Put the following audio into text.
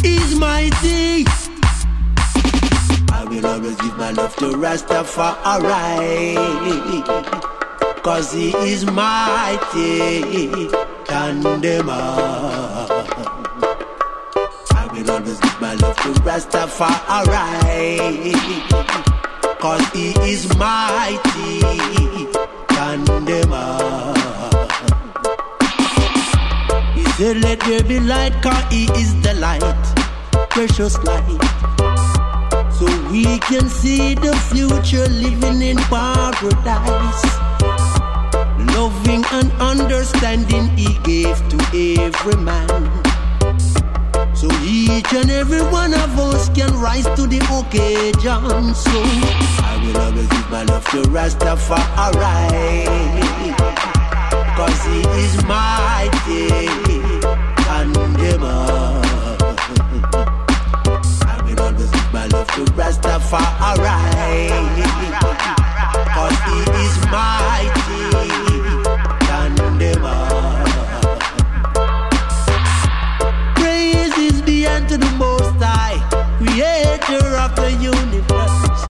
is mighty. I will always give my love to Rastafari, 'cause he is mighty than them all. I will always give my love to Rastafari, 'cause he is mighty than them all. He said let there be light, 'cause he is the light, precious light. So we can see the future living in paradise. Loving and understanding he gave to every man. So each and every one of us can rise to the occasion. So I will always give my love to Rastafari, 'cause he is mighty and them all. I will always give my love to Rastafari, 'cause he is mighty.